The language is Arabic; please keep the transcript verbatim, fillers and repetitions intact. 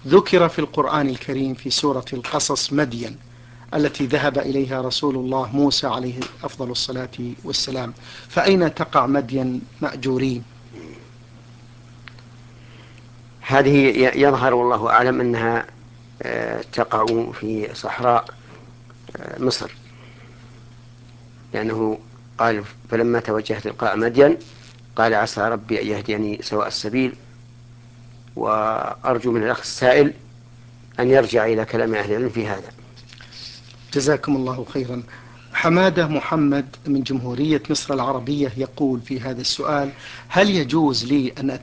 ذكر في القرآن الكريم في سورة القصص مدين التي ذهب إليها رسول الله موسى عليه أفضل الصلاة والسلام، فأين تقع مدين مأجورين؟ هذه يظهر والله أعلم أنها تقع في صحراء مصر، لأنه قال فلما توجه تلقاء مدين قال عسى ربي أن يهديني سواء السبيل. وأرجو من الأخ السائل أن يرجع إلى كلام أهل العلم في هذا. جزاكم الله خيرا. حمادة محمد من جمهورية مصر العربية يقول في هذا السؤال: هل يجوز لي أن